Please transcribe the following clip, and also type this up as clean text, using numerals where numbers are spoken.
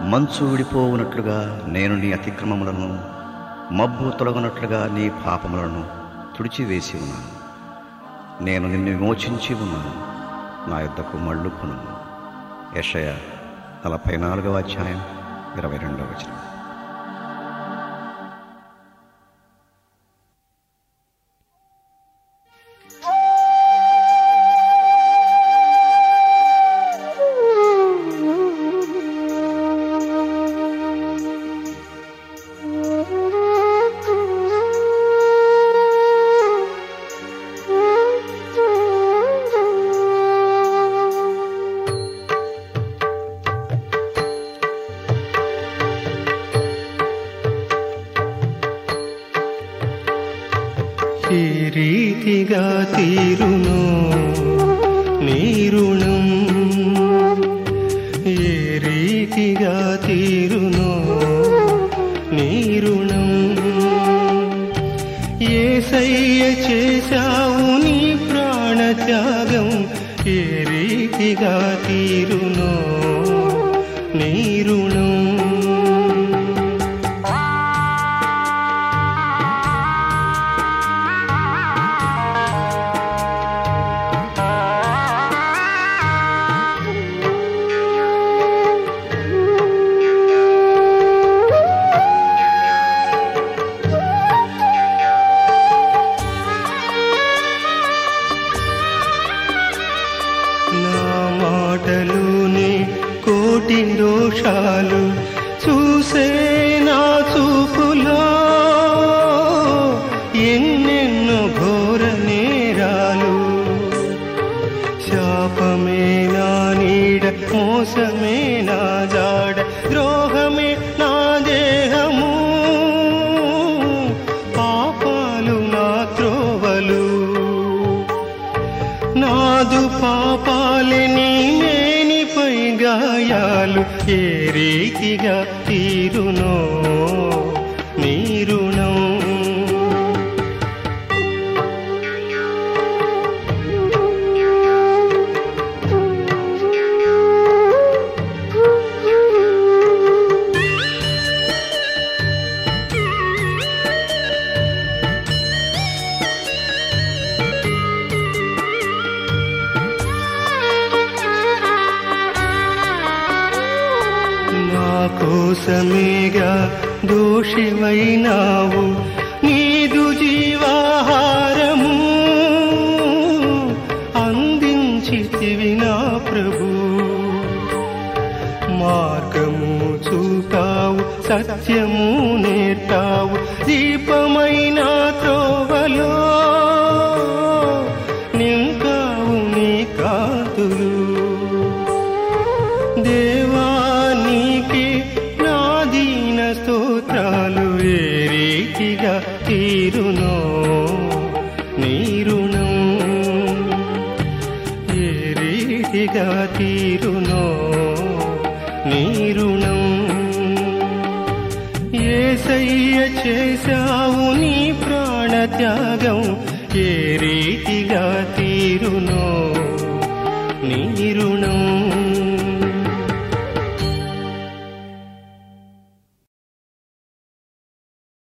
మంచు విడిపోవునట్లుగా నేను నీ అతిక్రమములను, మబ్బు తొలగునట్లుగా నీ పాపములను తుడిచివేసి ఉన్నాను. నేను నిన్ను విమోచించి ఉన్నాను, నా యొద్దకు మళ్ళుకొను. యెషయా 44:22. ఏ రీతిగా తీరునో నీ రుణం, ఏ రీతిగా తీరునో నీ రుణం. యేసయ్య చేశావు నీ ప్రాణత్యాగం, ఏ రీతిగా తీరునో నీ రుణం. మాటలునే కోటి దోషాలు చూసే నా చూపులో, ఎన్నెన్నో ఘోర నేరాలు. శాపమే నా నీడ, మోసమే నా జాడ, ద్రోహమే నా దేహము, పాపాలు నా త్రోవలు. నాదు పాపాలే నీ మేనిపై గాయాలు, ఏ రీతిగా తీరునో నీ రుణం. కోసమేగా దోషివైనావు, నీదు జీవాహారము అందించితివి నా ప్రభు. మార్గము చూపావు, సత్యము నేర్పావు, దీపమైన త్రోవలో నింపావు నీ కాంతులు. దేవా నీకే నా దీన స్తోత్రాలు, ఏ రీతిగా తీరునో నీ రుణం, ఏ రీతిగా తీరునో నీ రుణం. యేసయ్య చేశావు నీ ప్రాణత్యాగం, ఏ రీతిగా తీరునో నీ రుణం.